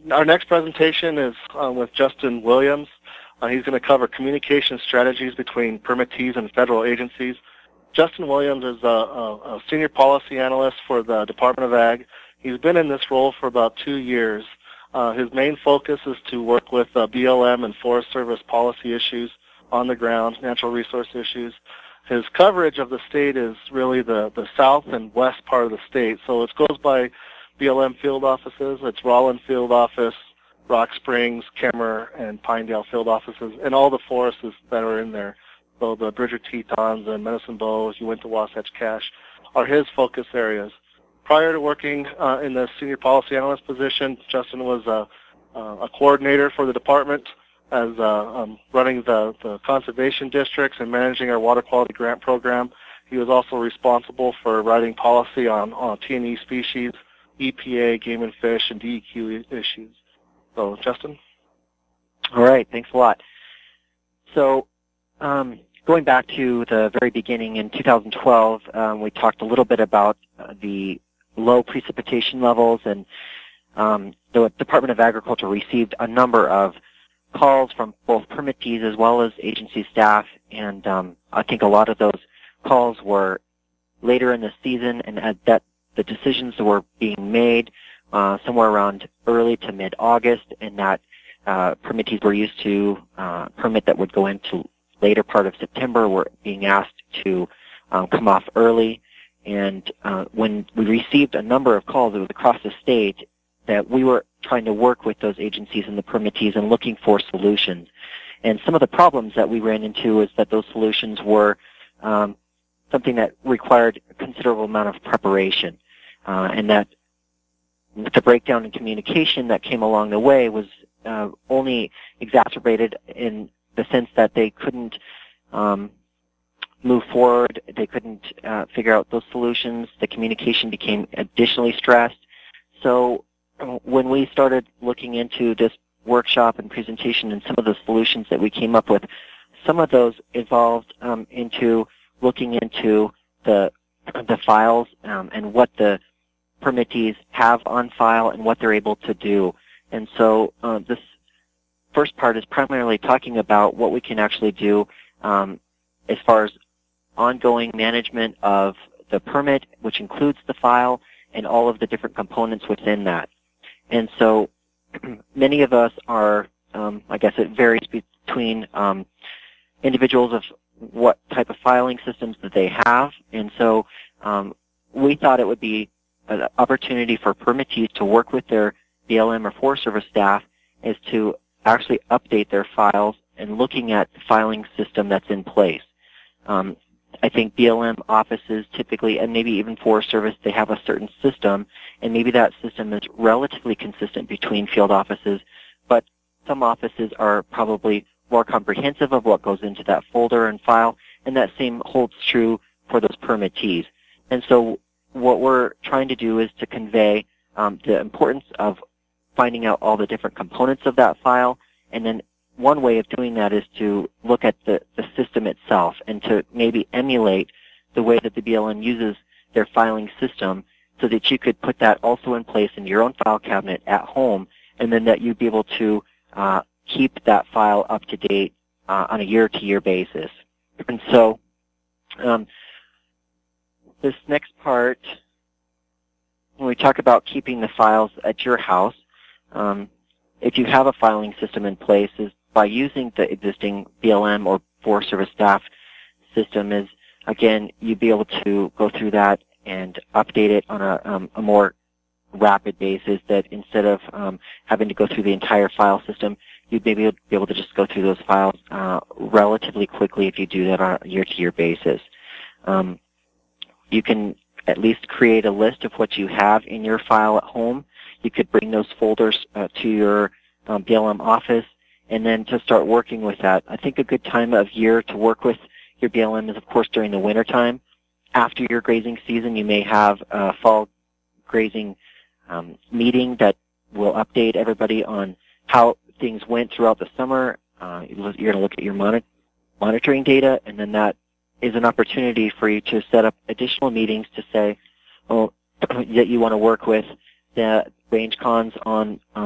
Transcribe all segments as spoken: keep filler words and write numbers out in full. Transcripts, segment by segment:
our next presentation is uh, with Justin Williams. Uh, he's going to cover communication strategies between permittees and federal agencies. Justin Williams is a, a, a senior policy analyst for the Department of Ag. He's been in this role for about two years. Uh, his main focus is to work with uh, B L M and Forest Service policy issues on the ground, natural resource issues. His coverage of the state is really the, the south and west part of the state. So it goes by B L M field offices. It's Rollin Field Office, Rock Springs, Kemmer, and Pinedale field offices, and all the forests that are in there. So the Bridger Tetons and Medicine Bow, if you went to Wasatch Cache, are his focus areas. Prior to working uh, in the senior policy analyst position, Justin was a, a coordinator for the department as uh, um, running the, the conservation districts and managing our water quality grant program. He was also responsible for writing policy on, on T and E species, E P A, game and fish, and D E Q issues. So, Justin? All right, thanks a lot. So, um, going back to the very beginning in two thousand twelve, um, we talked a little bit about uh, the low precipitation levels, and um, the Department of Agriculture received a number of calls from both permittees as well as agency staff, and um, I think a lot of those calls were later in the season, and at that the decisions were being made uh, somewhere around early to mid-August, and that uh, permittees were used to uh, permit that would go into later part of September were being asked to um, come off early. And uh, when we received a number of calls, it was across the state, that we were trying to work with those agencies and the permittees and looking for solutions. And some of the problems that we ran into is that those solutions were um, something that required a considerable amount of preparation, uh, and that the breakdown in communication that came along the way was uh, only exacerbated in the sense that they couldn't um, move forward, they couldn't uh, figure out those solutions, the communication became additionally stressed. So uh, when we started looking into this workshop and presentation and some of the solutions that we came up with, some of those evolved um, into looking into the the files um, and what the permittees have on file and what they're able to do. And so uh, this first part is primarily talking about what we can actually do um, as far as ongoing management of the permit, which includes the file and all of the different components within that. And so many of us are, um, I guess it varies between um, individuals of what type of filing systems that they have. And so um, we thought it would be an opportunity for permittees to work with their B L M or Forest Service staff is to actually update their files and looking at the filing system that's in place. Um, I think B L M offices typically, and maybe even Forest Service, they have a certain system, and maybe that system is relatively consistent between field offices, but some offices are probably more comprehensive of what goes into that folder and file, and that same holds true for those permittees. And so what we're trying to do is to convey um, the importance of finding out all the different components of that file, and then one way of doing that is to look at the, the system itself and to maybe emulate the way that the B L M uses their filing system so that you could put that also in place in your own file cabinet at home, and then that you'd be able to uh, keep that file up to date uh, on a year-to-year basis. And so um, this next part, when we talk about keeping the files at your house, um, if you have a filing system in place, is by using the existing B L M or Forest Service staff system is, again, you'd be able to go through that and update it on a, um, a more rapid basis, that instead of um, having to go through the entire file system, you'd maybe be able to just go through those files uh, relatively quickly if you do that on a year-to-year basis. Um, you can at least create a list of what you have in your file at home. You could bring those folders uh, to your um, B L M office and then to start working with that. I think a good time of year to work with your B L M is, of course, during the winter time. After your grazing season, you may have a fall grazing um, meeting that will update everybody on how things went throughout the summer. Uh, you're going to look at your monitor monitoring data, and then that is an opportunity for you to set up additional meetings to say, oh, that you want to work with the range cons on um,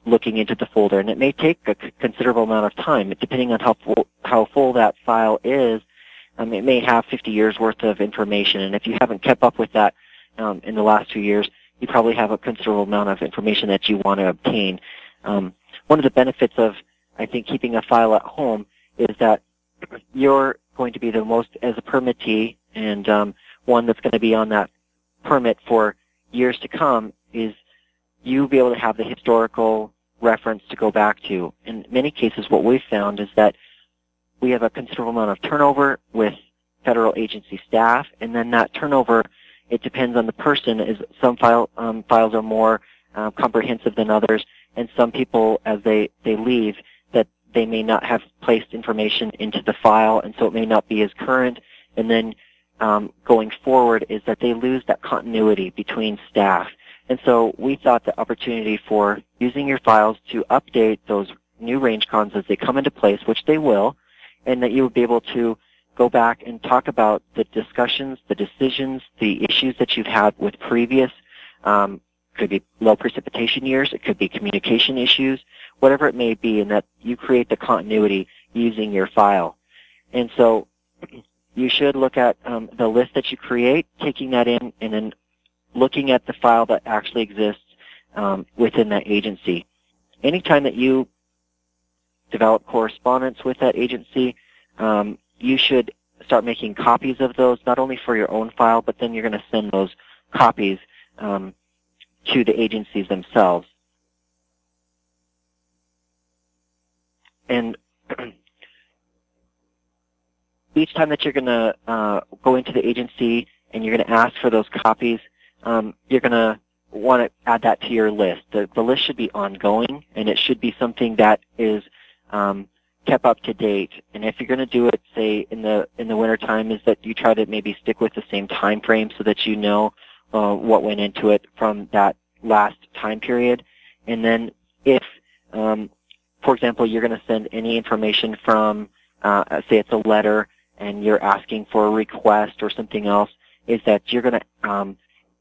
looking into the folder, and it may take a considerable amount of time, depending on how full, how full that file is. Um, it may have fifty years worth of information, and if you haven't kept up with that um, in the last two years, you probably have a considerable amount of information that you want to obtain. Um, one of the benefits of, I think, keeping a file at home is that you're going to be the most, as a permittee, and um, one that's going to be on that permit for years to come, is you be able to have the historical reference to go back to. In many cases, what we've found is that we have a considerable amount of turnover with federal agency staff, and then that turnover, it depends on the person. Is some file, um, files are more uh, comprehensive than others, and some people, as they, they leave, that they may not have placed information into the file, and so it may not be as current. And then um, going forward is that they lose that continuity between staff. And so we thought the opportunity for using your files to update those new range cons as they come into place, which they will, and that you would be able to go back and talk about the discussions, the decisions, the issues that you've had with previous, um, could be low precipitation years, it could be communication issues, whatever it may be, and that you create the continuity using your file. And so you should look at um, the list that you create, taking that in, and then looking at the file that actually exists um, within that agency. Anytime that you develop correspondence with that agency, um, you should start making copies of those, not only for your own file, but then you're going to send those copies um, to the agencies themselves. And each time that you're going to uh, go into the agency and you're going to ask for those copies, um, you're going to want to add that to your list. The, the list should be ongoing, and it should be something that is um, kept up to date. And if you're going to do it, say in the in the winter time, is that you try to maybe stick with the same time frame so that you know uh, what went into it from that last time period. And then if, um, for example, you're going to send any information from, uh, say it's a letter, and you're asking for a request or something else, is that you're going to um,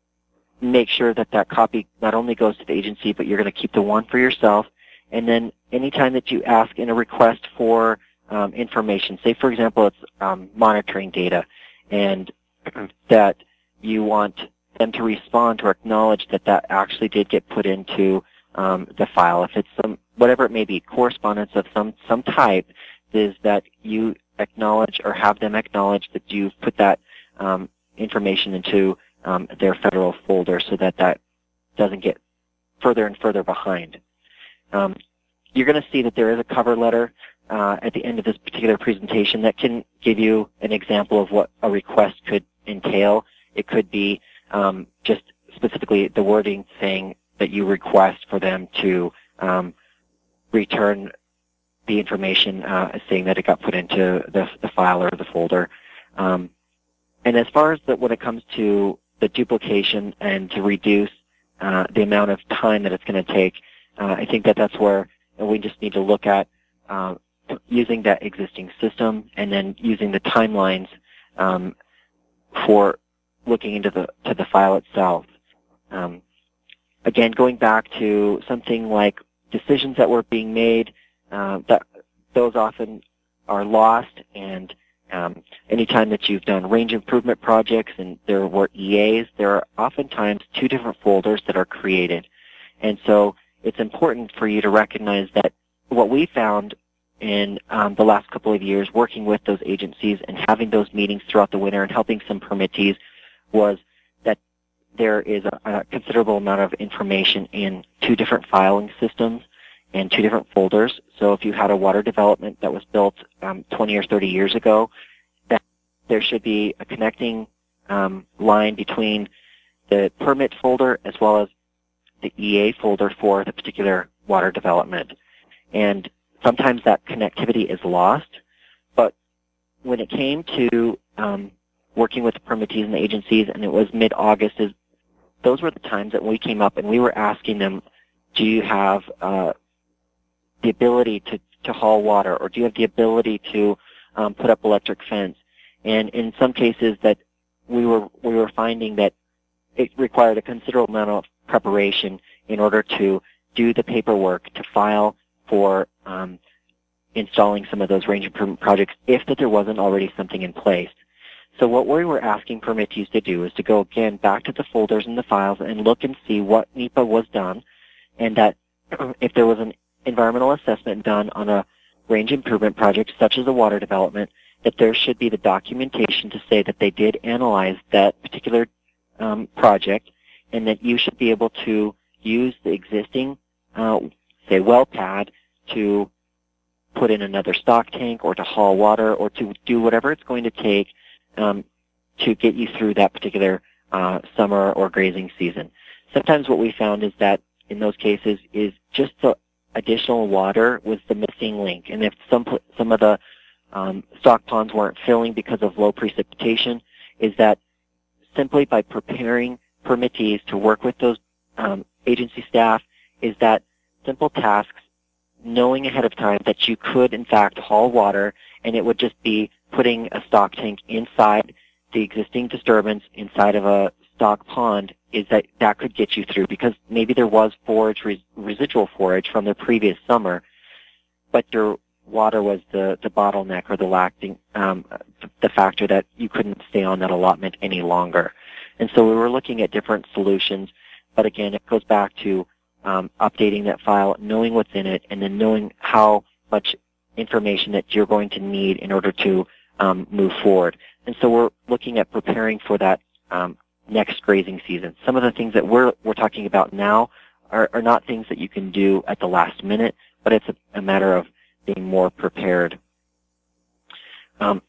make sure that that copy not only goes to the agency, but you're going to keep the one for yourself. And then anytime that you ask in a request for um, information, say for example it's um, monitoring data, and that you want them to respond or acknowledge that that actually did get put into um, the file. If it's some, whatever it may be, correspondence of some, some type, is that you acknowledge or have them acknowledge that you've put that um, information into um, their federal folder so that that doesn't get further and further behind. Um, you're going to see that there is a cover letter uh, at the end of this particular presentation that can give you an example of what a request could entail. It could be um, just specifically the wording saying that you request for them to um, return the information uh, saying that it got put into the, the file or the folder. Um, and as far as the, when it comes to the duplication and to reduce uh, the amount of time that it's going to take, uh, I think that that's where we just need to look at uh, using that existing system and then using the timelines um, for looking into the to the file itself. Um, again, going back to something like decisions that were being made, uh, that those often are lost, and um, anytime that you've done range improvement projects and there were E As, there are oftentimes two different folders that are created. And so it's important for you to recognize that what we found in um, the last couple of years working with those agencies and having those meetings throughout the winter and helping some permittees was that there is a, a considerable amount of information in two different filing systems and two different folders. So if you had a water development that was built um, twenty or thirty years ago, that there should be a connecting um, line between the permit folder as well as the E A folder for the particular water development. And sometimes that connectivity is lost, but when it came to um, working with the permittees and the agencies, and it was mid-August, is those were the times that we came up and we were asking them, do you have uh, the ability to, to haul water, or do you have the ability to um, put up electric fence? And in some cases that we were we were finding that it required a considerable amount of preparation in order to do the paperwork to file for um, installing some of those range improvement projects if that there wasn't already something in place. So what we were asking permittees to do is to go again back to the folders and the files and look and see what NEPA was done, and that if there was an environmental assessment done on a range improvement project such as a water development, that there should be the documentation to say that they did analyze that particular um, project, and that you should be able to use the existing, uh, say, well pad to put in another stock tank or to haul water or to do whatever it's going to take um, to get you through that particular uh, summer or grazing season. Sometimes what we found is that in those cases is just the additional water was the missing link. And if some, some of the um, stock ponds weren't filling because of low precipitation, is that simply by preparing permittees to work with those um, agency staff, is that simple tasks, knowing ahead of time that you could in fact haul water, and it would just be putting a stock tank inside the existing disturbance inside of a stock pond, is that that could get you through, because maybe there was forage, res residual forage from the previous summer, but your water was the, the bottleneck or the lacking, um, the factor that you couldn't stay on that allotment any longer. And so we were looking at different solutions, but again, it goes back to um, updating that file, knowing what's in it, and then knowing how much information that you're going to need in order to um, move forward. And so we're looking at preparing for that um, next grazing season. Some of the things that we're, we're talking about now are, are not things that you can do at the last minute, but it's a, a matter of being more prepared. Um,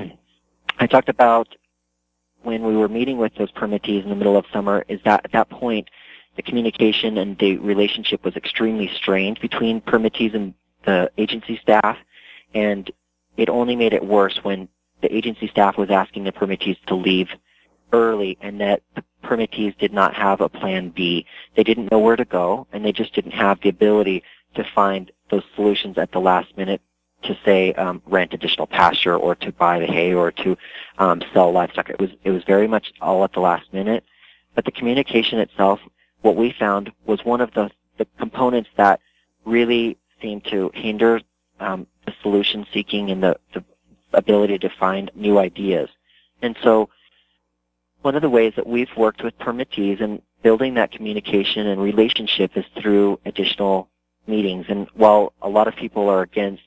I talked about when we were meeting with those permittees in the middle of summer, is that at that point the communication and the relationship was extremely strained between permittees and the agency staff, and it only made it worse when the agency staff was asking the permittees to leave early, and that the permittees did not have a plan B. They didn't know where to go, and they just didn't have the ability to find those solutions at the last minute to, say, um, rent additional pasture or to buy the hay or to um, sell livestock. It was, it was very much all at the last minute. But the communication itself, what we found, was one of the, the components that really seemed to hinder um, the solution seeking and the, the ability to find new ideas. And so one of the ways that we've worked with permittees and building that communication and relationship is through additional meetings. And while a lot of people are against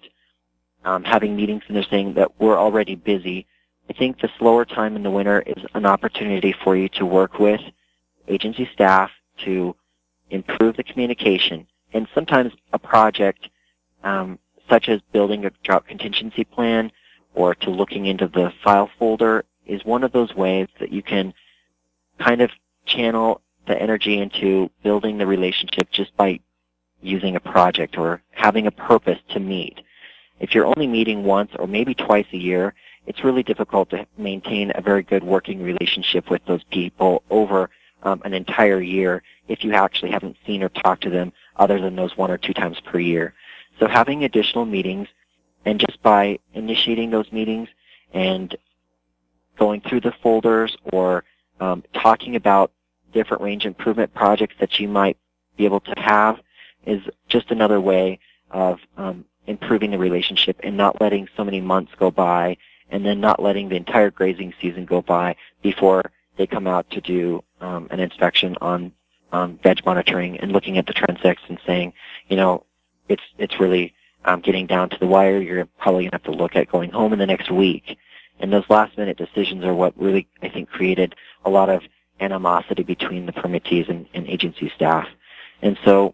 um, having meetings and they're saying that we're already busy, I think the slower time in the winter is an opportunity for you to work with agency staff to improve the communication. And sometimes a project um, such as building a drought contingency plan or to looking into the file folder is one of those ways that you can kind of channel the energy into building the relationship just by using a project or having a purpose to meet. If you're only meeting once or maybe twice a year, it's really difficult to maintain a very good working relationship with those people over um, an entire year if you actually haven't seen or talked to them other than those one or two times per year. So having additional meetings, and just by initiating those meetings and going through the folders or um, talking about different range improvement projects that you might be able to have is just another way of um, improving the relationship and not letting so many months go by and then not letting the entire grazing season go by before they come out to do um, an inspection on um, veg monitoring and looking at the transects and saying, you know, it's it's really um, getting down to the wire. You're probably going to have to look at going home in the next week. And those last-minute decisions are what really, I think, created a lot of animosity between the permittees and, and agency staff. And so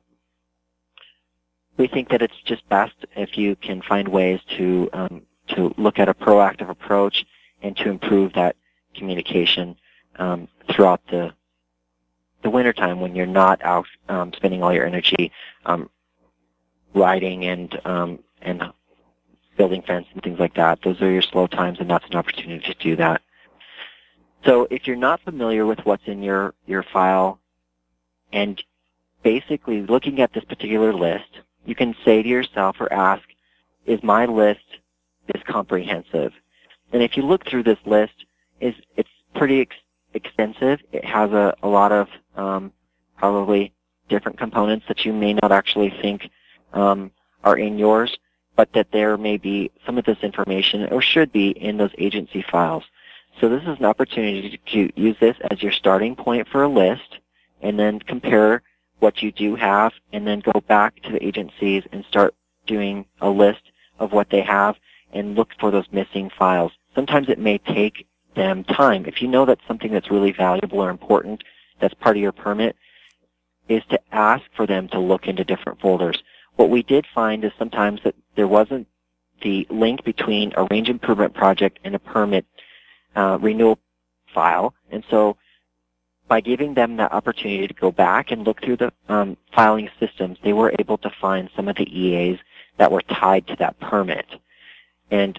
we think that it's just best if you can find ways to um, to look at a proactive approach and to improve that communication um, throughout the the wintertime when you're not out um, spending all your energy um, riding and um, and building fence and things like that. Those are your slow times, and that's an opportunity to do that. So if you're not familiar with what's in your, your file, and basically looking at this particular list, you can say to yourself or ask, is my list this comprehensive? And if you look through this list, is it's pretty ex extensive. It has a, a lot of um, probably different components that you may not actually think um, are in yours, but that there may be some of this information, or should be, in those agency files. So this is an opportunity to use this as your starting point for a list, and then compare what you do have, and then go back to the agencies and start doing a list of what they have and look for those missing files. Sometimes it may take them time. If you know that's something that's really valuable or important, that's part of your permit, is to ask for them to look into different folders. What we did find is sometimes that there wasn't the link between a range improvement project and a permit uh, renewal file, and so by giving them that opportunity to go back and look through the um, filing systems, they were able to find some of the E As that were tied to that permit. And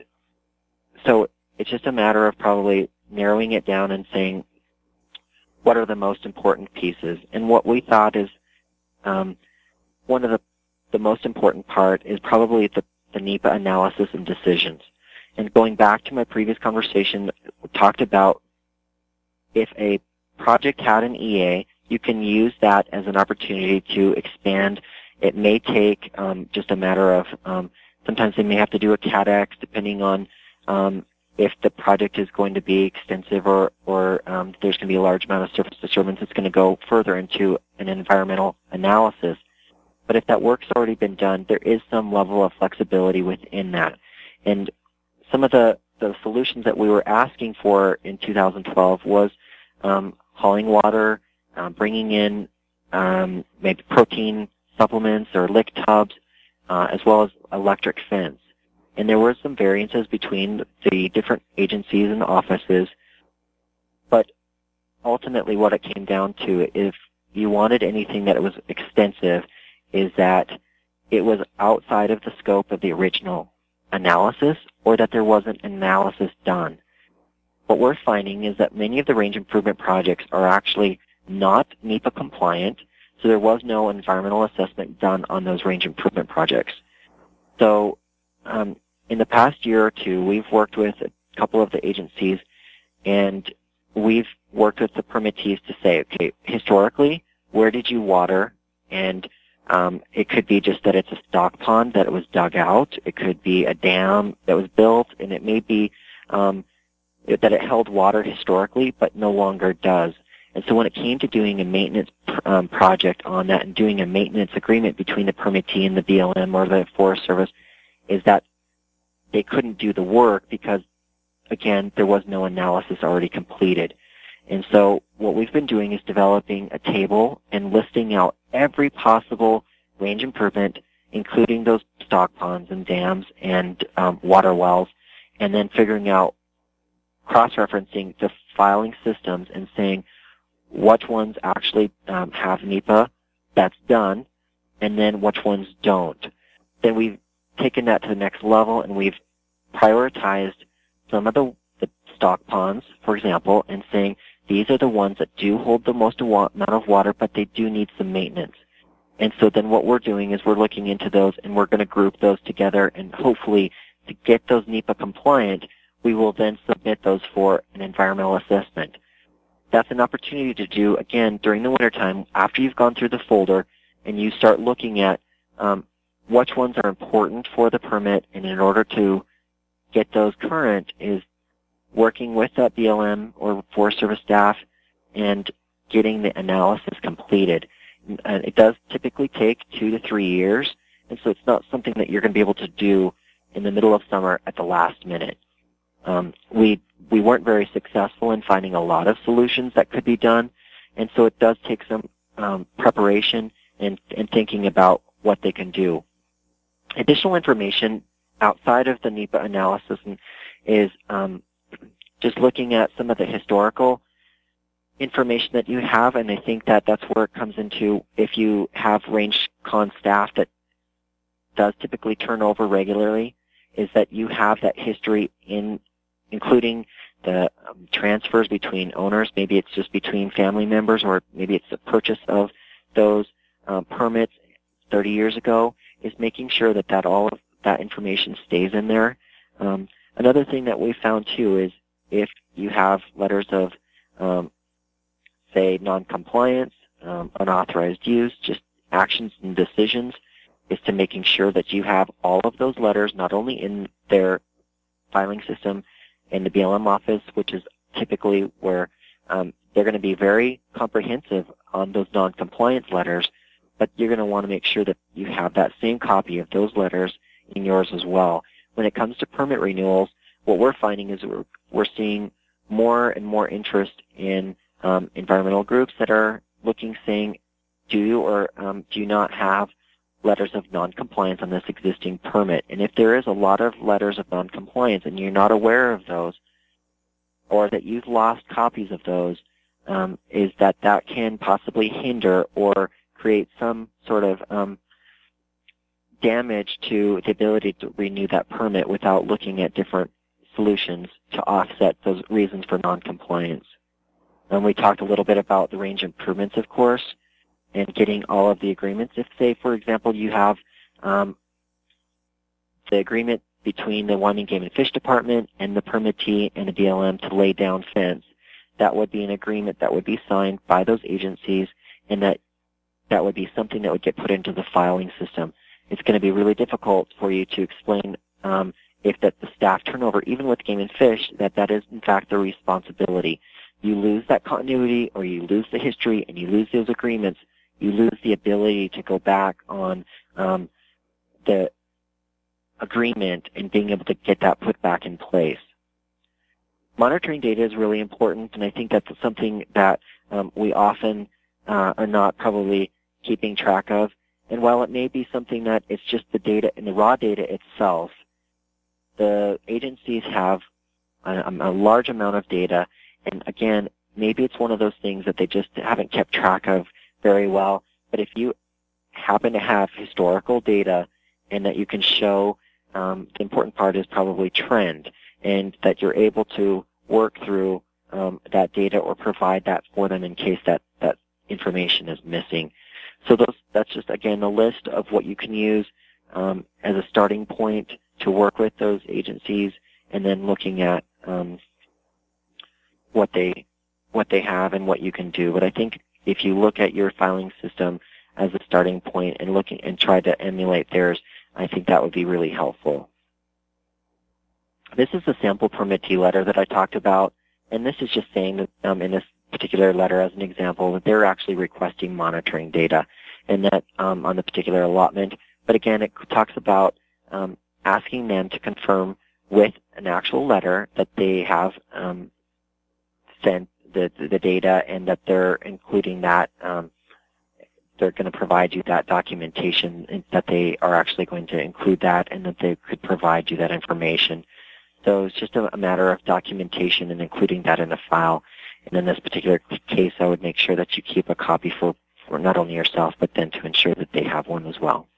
so it's just a matter of probably narrowing it down and saying, what are the most important pieces? And what we thought is um, one of the, the most important part is probably the, the NEPA analysis and decisions. And going back to my previous conversation, we talked about if a project had an E A, you can use that as an opportunity to expand. It may take um, just a matter of, um, sometimes they may have to do a C A D X depending on um, if the project is going to be extensive, or, or um, there's going to be a large amount of surface disturbance that's going to go further into an environmental analysis. But if that work's already been done, there is some level of flexibility within that. And some of the, the solutions that we were asking for in two thousand twelve was um, hauling water, um, bringing in um, maybe protein supplements or lick tubs, uh, as well as electric fence. And there were some variances between the different agencies and offices, but ultimately what it came down to, if you wanted anything that was extensive, is that it was outside of the scope of the original analysis, or that there wasn't an analysis done. What we're finding is that many of the range improvement projects are actually not NEPA compliant, so there was no environmental assessment done on those range improvement projects. So um, in the past year or two, we've worked with a couple of the agencies, and we've worked with the permittees to say, okay, historically, where did you water? And um, it could be just that it's a stock pond that it was dug out. It could be a dam that was built, and it may be um, that it held water historically, but no longer does. And so when it came to doing a maintenance um, project on that and doing a maintenance agreement between the permittee and the B L M or the Forest Service, is that they couldn't do the work because, again, there was no analysis already completed. And so what we've been doing is developing a table and listing out every possible range improvement, including those stock ponds and dams and um, water wells, and then figuring out, cross-referencing the filing systems and saying which ones actually um, have NEPA that's done, and then which ones don't. Then we've taken that to the next level, and we've prioritized some of the, the stock ponds, for example, and saying these are the ones that do hold the most amount of water, but they do need some maintenance. And so then what we're doing is we're looking into those, and we're going to group those together, and hopefully to get those NEPA compliant, we will then submit those for an environmental assessment. That's an opportunity to do, again, during the wintertime, after you've gone through the folder, and you start looking at um, which ones are important for the permit, and in order to get those current is working with that B L M or Forest Service staff and getting the analysis completed. And it does typically take two to three years, and so it's not something that you're going to be able to do in the middle of summer at the last minute. Um, we we weren't very successful in finding a lot of solutions that could be done, and so it does take some um, preparation and, and thinking about what they can do. Additional information outside of the NEPA analysis is um, just looking at some of the historical information that you have, and I think that that's where it comes into if you have range con staff that does typically turn over regularly, is that you have that history in including the um, transfers between owners. Maybe it's just between family members, or maybe it's the purchase of those um, permits thirty years ago, is making sure that, that all of that information stays in there. Um, another thing that we found, too, is if you have letters of, um, say, non-compliance, um, unauthorized use, just actions and decisions, is to making sure that you have all of those letters not only in their filing system in the B L M office, which is typically where um, they're going to be very comprehensive on those non-compliance letters, but you're going to want to make sure that you have that same copy of those letters in yours as well. When it comes to permit renewals, what we're finding is we're, we're seeing more and more interest in um, environmental groups that are looking, saying, do you or um, do you not have letters of non-compliance on this existing permit? And if there is a lot of letters of non-compliance and you're not aware of those, or that you've lost copies of those, um, is that that can possibly hinder or create some sort of um, damage to the ability to renew that permit without looking at different solutions to offset those reasons for non-compliance. And we talked a little bit about the range improvements, of course, and getting all of the agreements. If, say, for example, you have um, the agreement between the Wyoming Game and Fish Department and the permittee and the B L M to lay down fence, that would be an agreement that would be signed by those agencies, and that that would be something that would get put into the filing system. It's going to be really difficult for you to explain um, if that the staff turnover, even with Game and Fish, that that is in fact their responsibility. You lose that continuity, or you lose the history, and you lose those agreements, you lose the ability to go back on um, the agreement and being able to get that put back in place. Monitoring data is really important, and I think that's something that um, we often uh, are not probably keeping track of. And while it may be something that it's just the data and the raw data itself, the agencies have a, a large amount of data, and again, maybe it's one of those things that they just haven't kept track of very well. But if you happen to have historical data and that you can show, um, the important part is probably trend, and that you're able to work through um, that data or provide that for them in case that, that information is missing. So those, that's just, again, a list of what you can use um, as a starting point to work with those agencies, and then looking at um, what they what they have and what you can do. But I think if you look at your filing system as a starting point and looking and try to emulate theirs, I think that would be really helpful. This is the sample permittee letter that I talked about, and this is just saying that um, in this particular letter, as an example, that they're actually requesting monitoring data, and that um, on the particular allotment. But again, it talks about um, asking them to confirm with an actual letter that they have um, sent the, the data, and that they're including that, um, they're going to provide you that documentation, and that they are actually going to include that, and that they could provide you that information. So it's just a, a matter of documentation and including that in the file. And in this particular case, I would make sure that you keep a copy for, for not only yourself, but then to ensure that they have one as well.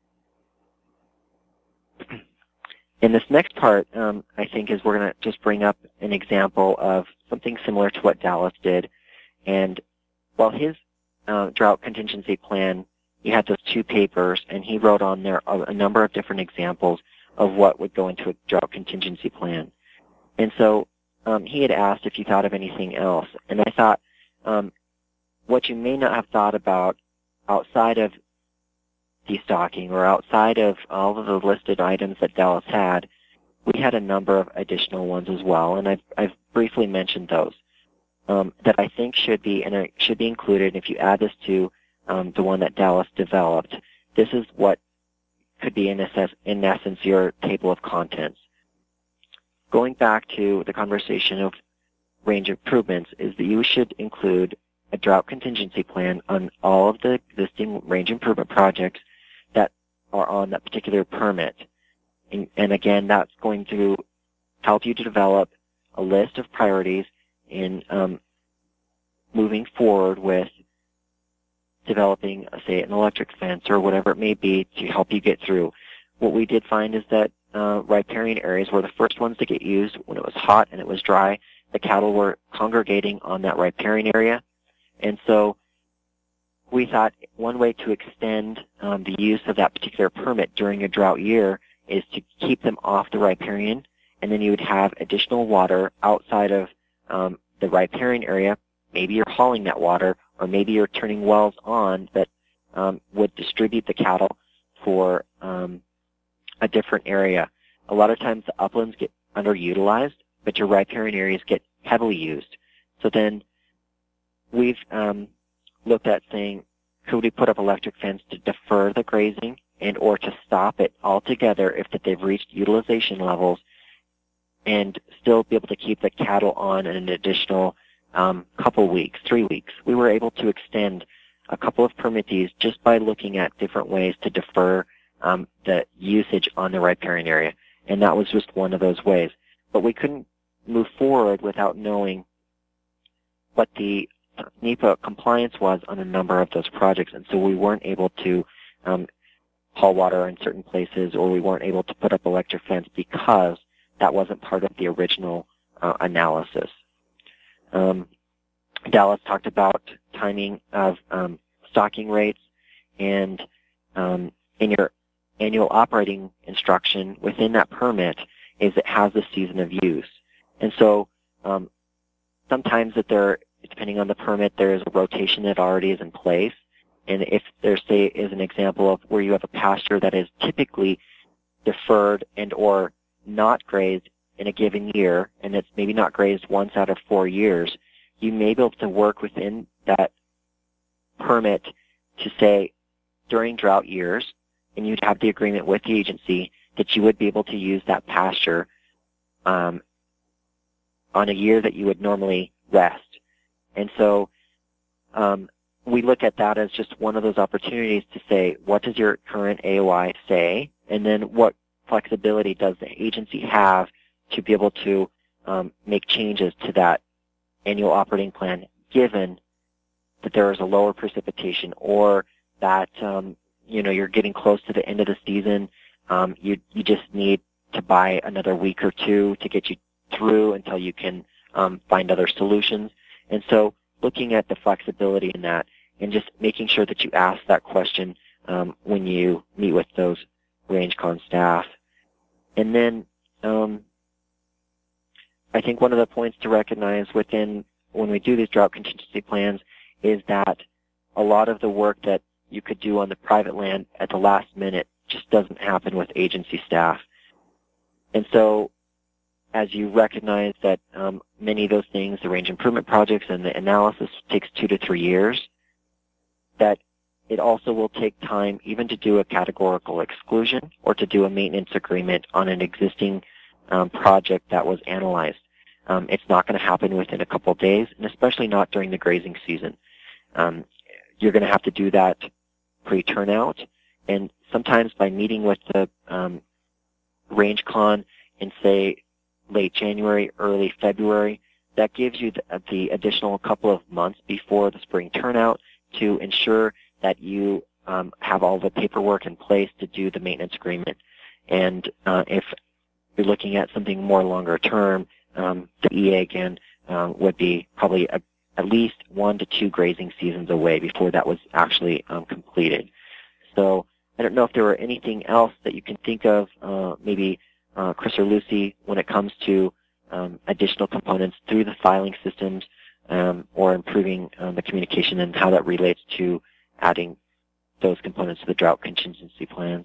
In this next part, um, I think, is we're going to just bring up an example of something similar to what Dallas did. And while his uh, drought contingency plan, he had those two papers, and he wrote on there a, a number of different examples of what would go into a drought contingency plan. And so um, he had asked if you thought of anything else. And I thought um, what you may not have thought about outside of destocking or outside of all of the listed items that Dallas had, we had a number of additional ones as well, and I've, I've briefly mentioned those um, that I think should be and are, should be included. If you add this to um, the one that Dallas developed, this is what could be in, assess, in essence your table of contents. Going back to the conversation of range improvements, is that you should include a drought contingency plan on all of the existing range improvement projects that are on that particular permit. And, and again, that's going to help you to develop a list of priorities in um, moving forward with developing, uh, say, an electric fence or whatever it may be to help you get through. What we did find is that uh, riparian areas were the first ones to get used when it was hot and it was dry. The cattle were congregating on that riparian area. And so we thought one way to extend um, the use of that particular permit during a drought year is to keep them off the riparian, and then you would have additional water outside of um, the riparian area. Maybe you're hauling that water, or maybe you're turning wells on that um, would distribute the cattle for um, a different area. A lot of times the uplands get underutilized, but your riparian areas get heavily used. So then we've um, looked at saying, could we put up electric fence to defer the grazing and or to stop it altogether if that they've reached utilization levels and still be able to keep the cattle on an additional um, couple weeks, three weeks. We were able to extend a couple of permittees just by looking at different ways to defer um, the usage on the riparian area, and that was just one of those ways. But we couldn't move forward without knowing what the NEPA compliance was on a number of those projects, and so we weren't able to um, haul water in certain places, or we weren't able to put up electric fence because that wasn't part of the original uh, analysis. Um, Dallas talked about timing of um, stocking rates, and um, in your annual operating instruction within that permit is it has a season of use. And so um, sometimes that there, depending on the permit, there is a rotation that already is in place. And if there, say, is an example of where you have a pasture that is typically deferred and or not grazed in a given year, and it's maybe not grazed once out of four years, you may be able to work within that permit to say during drought years, and you'd have the agreement with the agency that you would be able to use that pasture um, on a year that you would normally rest. And so um, we look at that as just one of those opportunities to say, what does your current A O I say? And then what flexibility does the agency have to be able to um, make changes to that annual operating plan, given that there is a lower precipitation, or that um, you know you're getting close to the end of the season. Um, you you just need to buy another week or two to get you through until you can um, find other solutions. And so, looking at the flexibility in that, and just making sure that you ask that question um, when you meet with those RangeCon staff. And then um, I think one of the points to recognize within when we do these drought contingency plans is that a lot of the work that you could do on the private land at the last minute just doesn't happen with agency staff. And so as you recognize that um, many of those things, the range improvement projects and the analysis takes two to three years, that it also will take time even to do a categorical exclusion or to do a maintenance agreement on an existing um, project that was analyzed. Um, it's not going to happen within a couple of days, and especially not during the grazing season. Um, you're going to have to do that pre-turnout, and sometimes by meeting with the um, RangeCon in, say, late January, early February, that gives you the, the additional couple of months before the spring turnout to ensure that you um, have all the paperwork in place to do the maintenance agreement. And uh, if you're looking at something more longer term, um, the E A again um, would be probably a, at least one to two grazing seasons away before that was actually um, completed. So I don't know if there were anything else that you can think of, uh, maybe uh, Chris or Lucy, when it comes to um, additional components through the filing systems um, or improving um, the communication and how that relates to adding those components to the drought contingency plans.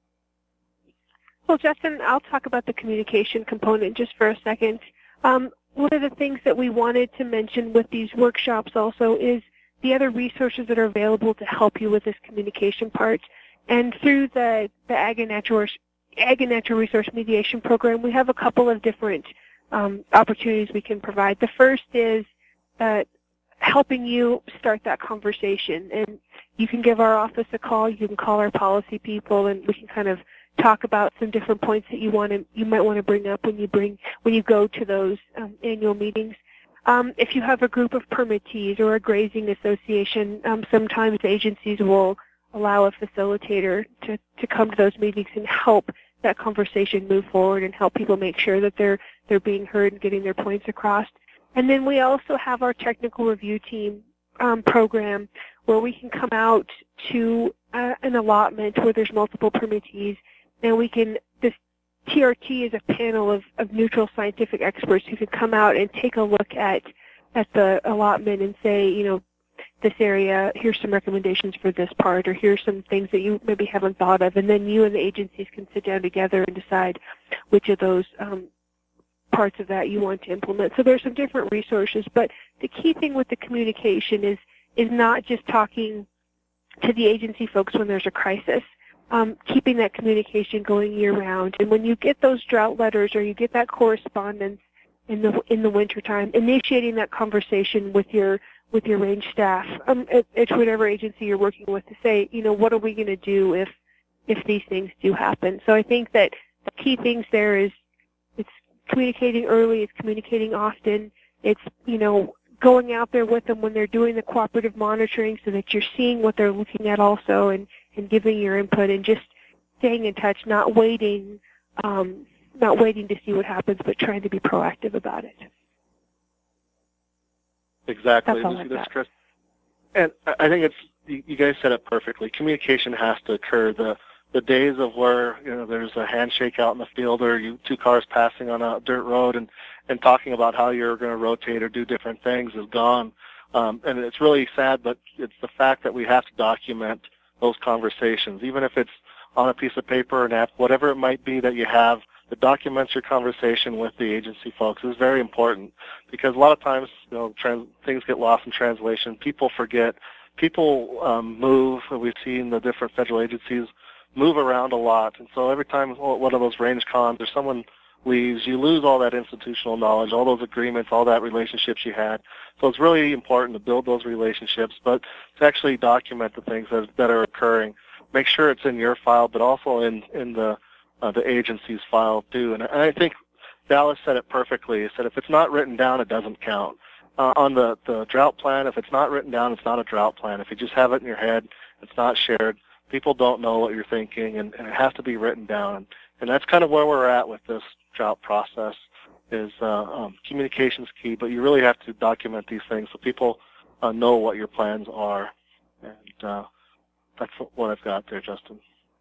Well, Justin, I'll talk about the communication component just for a second. Um, one of the things that we wanted to mention with these workshops also is the other resources that are available to help you with this communication part. And through the, the Ag and Natural, Ag and Natural Resource Mediation Program, we have a couple of different um, opportunities we can provide. The first is uh, helping you start that conversation. And you can give our office a call, you can call our policy people, and we can kind of talk about some different points that you want to, you might want to bring up when you bring, when you go to those um, annual meetings. Um, if you have a group of permittees or a grazing association, um, sometimes agencies will allow a facilitator to, to come to those meetings and help that conversation move forward and help people make sure that they're they're being heard and getting their points across. And then we also have our technical review team um, program where we can come out to uh, an allotment where there's multiple permittees, and we can, this T R T is a panel of, of neutral scientific experts who can come out and take a look at at the allotment and say, you know, this area, here's some recommendations for this part, or here's some things that you maybe haven't thought of, and then you and the agencies can sit down together and decide which of those um, parts of that you want to implement. So there's some different resources, but the key thing with the communication is is not just talking to the agency folks when there's a crisis, um, keeping that communication going year-round. And when you get those drought letters or you get that correspondence in the in the wintertime, initiating that conversation with your with your range staff um, at, at whatever agency you're working with to say, you know, what are we going to do if if these things do happen? So I think that the key things there is it's communicating early, it's communicating often, it's, you know, going out there with them when they're doing the cooperative monitoring so that you're seeing what they're looking at also and, and giving your input and just staying in touch, not waiting, um, not waiting to see what happens, but trying to be proactive about it. Exactly. That's all Lucy, I've this got. is Chris. And I think it's, you you guys said it perfectly. Communication has to occur. The the days of where, you know, there's a handshake out in the field or you two cars passing on a dirt road and, and talking about how you're going to rotate or do different things is gone. Um, and it's really sad, but it's the fact that we have to document those conversations, even if it's on a piece of paper or an app, whatever it might be that you have that documents your conversation with the agency folks is very important, because a lot of times, you know, trans- things get lost in translation. People forget. People um, move. We've seen the different federal agencies move around a lot, and so every time one of those range cons or someone leaves, you lose all that institutional knowledge, all those agreements, all that relationships you had. So it's really important to build those relationships, but to actually document the things that, that are occurring. Make sure it's in your file, but also in, in the uh, the agency's file too. And I think Dallas said it perfectly. He said if it's not written down, it doesn't count. Uh, on the, the drought plan, if it's not written down, it's not a drought plan. If you just have it in your head, it's not shared. People don't know what you're thinking, and, and it has to be written down. And, and that's kind of where we're at with this drought process is uh, um, communication's key, but you really have to document these things so people uh, know what your plans are. And uh, that's what I've got there, Justin.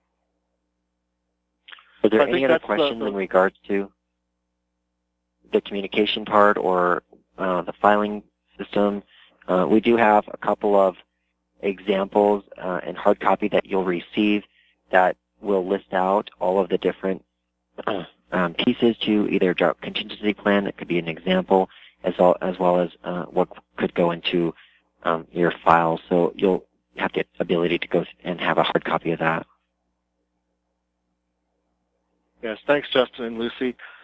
Are there I any think other that's the- questions the- in regards to the communication part or uh, the filing system? Uh, we do have a couple of examples uh, in hard copy that you'll receive that will list out all of the different uh, um, pieces to either a drought contingency plan, that could be an example, as well as, well as uh, what could go into um, your file. So you'll have the ability to go and have a hard copy of that. Yes, thanks, Justin and Lucy.